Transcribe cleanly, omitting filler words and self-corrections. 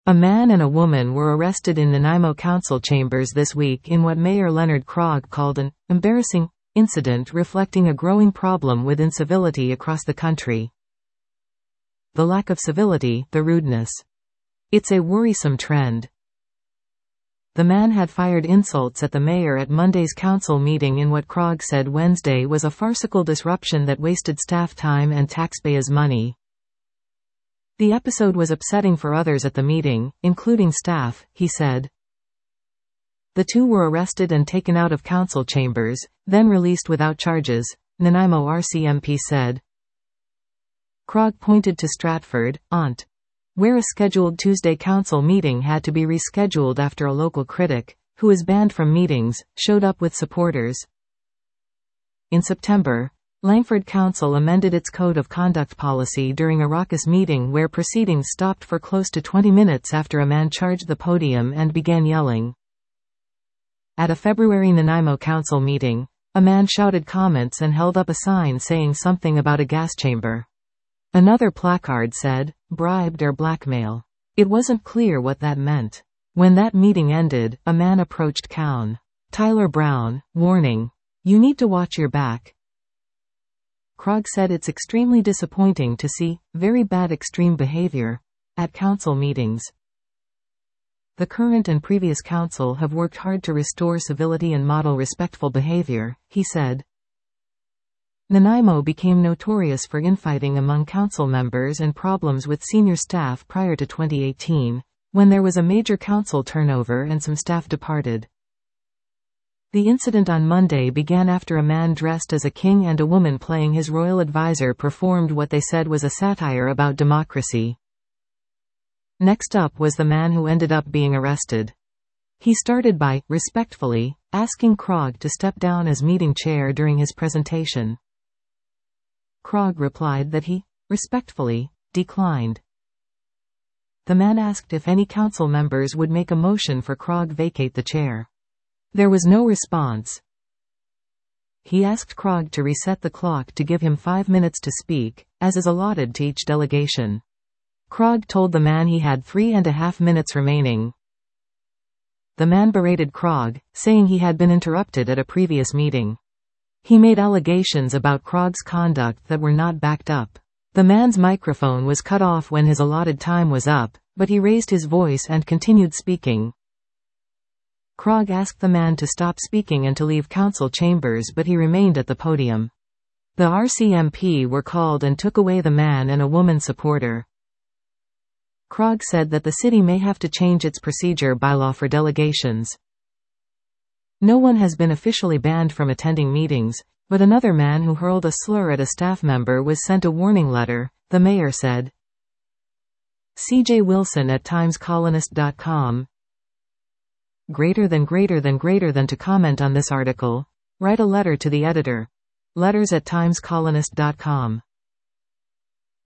A man and a woman were arrested in Nanaimo council chambers this week in what Mayor Leonard Krog called an embarrassing incident reflecting a growing problem with incivility across the country. The lack of civility, the rudeness. It's a worrisome trend. The man had fired insults at the mayor at Monday's council meeting in what Krog said Wednesday was a farcical disruption that wasted staff time and taxpayers' money. The episode was upsetting for others at the meeting, including staff, he said. The two were arrested and taken out of council chambers, then released without charges, Nanaimo RCMP said. Krog pointed to Stratford, Ont, where a scheduled Tuesday council meeting had to be rescheduled after a local critic, who is banned from meetings, showed up with supporters. In September, Langford Council amended its Code of Conduct policy during a raucous meeting where proceedings stopped for close to 20 minutes after a man charged the podium and began yelling. At a February Nanaimo Council meeting, a man shouted comments and held up a sign saying something about a gas chamber. Another placard said, "Bribed or blackmail." It wasn't clear what that meant. When that meeting ended, a man approached Cown. Tyler Brown, warning, "You need to watch your back." Krog said it's extremely disappointing to see very bad extreme behavior at council meetings. The current and previous council have worked hard to restore civility and model respectful behavior, he said. Nanaimo became notorious for infighting among council members and problems with senior staff prior to 2018, when there was a major council turnover and some staff departed. The incident on Monday began after a man dressed as a king and a woman playing his royal advisor performed what they said was a satire about democracy. Next up was the man who ended up being arrested. He started by, respectfully, asking Krog to step down as meeting chair during his presentation. Krog replied that he, respectfully, declined. The man asked if any council members would make a motion for Krog vacate the chair. There was no response. He asked Krog to reset the clock to give him 5 minutes to speak, as is allotted to each delegation. Krog told the man he had 3.5 minutes remaining. The man berated Krog, saying he had been interrupted at a previous meeting. He made allegations about Krog's conduct that were not backed up. The man's microphone was cut off when his allotted time was up, but he raised his voice and continued speaking. Krog asked the man to stop speaking and to leave council chambers, but he remained at the podium. The RCMP were called and took away the man and a woman supporter. Krog said that the city may have to change its procedure bylaw for delegations. No one has been officially banned from attending meetings, but another man who hurled a slur at a staff member was sent a warning letter, the mayor said. CJ Wilson at timescolonist.com. Greater than to comment on this article, write a letter to the editor. Letters@timescolonist.com.